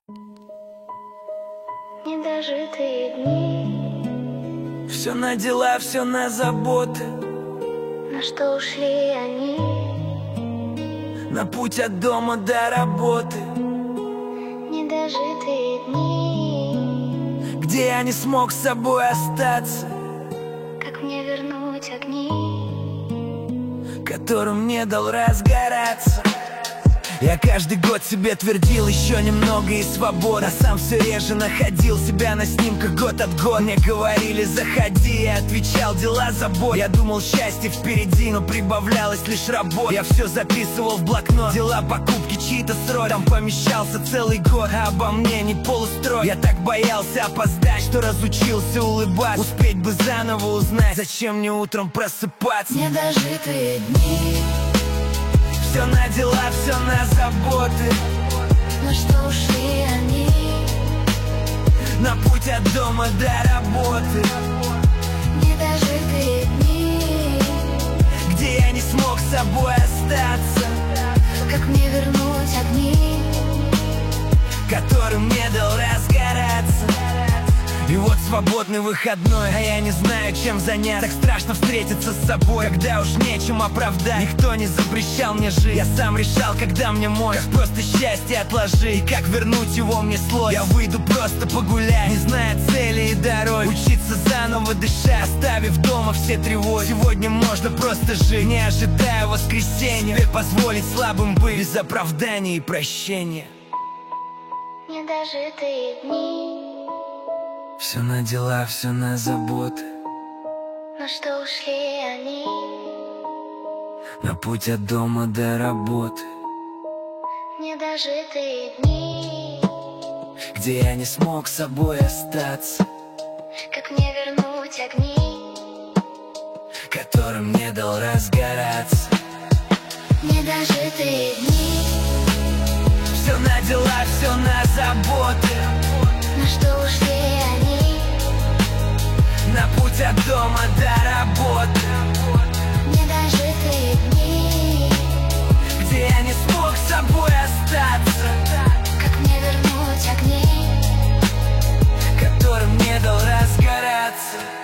Недожитые дни, все на дела, все на заботы. на что ушли они? На путь от дома до работы. Недожитые дни, где я не смог с собой остаться, как мне вернуть огни, которым не дал разгораться. Я каждый год себе твердил еще немного и свобода, сам все реже находил себя на снимках год от года. Мне говорили заходи, я отвечал дела забот. Я думал счастье впереди, но прибавлялось лишь работа. Я все записывал в блокнот, дела, покупки, чьи-то сроки. Там помещался целый год, а обо мне не полустрой. Я так боялся опоздать, что разучился улыбаться. Успеть бы заново узнать, зачем мне утром просыпаться. недожитые дни, все на дела, все на заботы. на что ушли они? На путь от дома до работы. Недожитые дни, где я не смог с собой остаться, как мне вернуть огни, которым не дал разгораться. И вот свободный выходной, а я не знаю, чем заняться. Так страшно встретиться с собой, когда уж нечем оправдать. Никто не запрещал мне жить, я сам решал, когда мне мой. Как просто счастье отложи, и как вернуть его мне сложно. Я выйду просто погулять, не зная цели и дороги. Учиться заново дышать, оставив дома все тревоги. Сегодня можно просто жить, не ожидая воскресенья. Себе позволить слабым быть, без оправдания и прощения. недожитые дни, все на дела, все на заботы. на что ушли они? На путь от дома до работы. Недожитые дни, где я не смог с собой остаться, как мне вернуть огни, которым не дал разгораться. недожитые дни, все на дела, все на заботы. на что ушли они? На путь от дома до работы. Недожитые дни, где я не смог с собой остаться, как мне вернуть огни, которым не дал разгораться.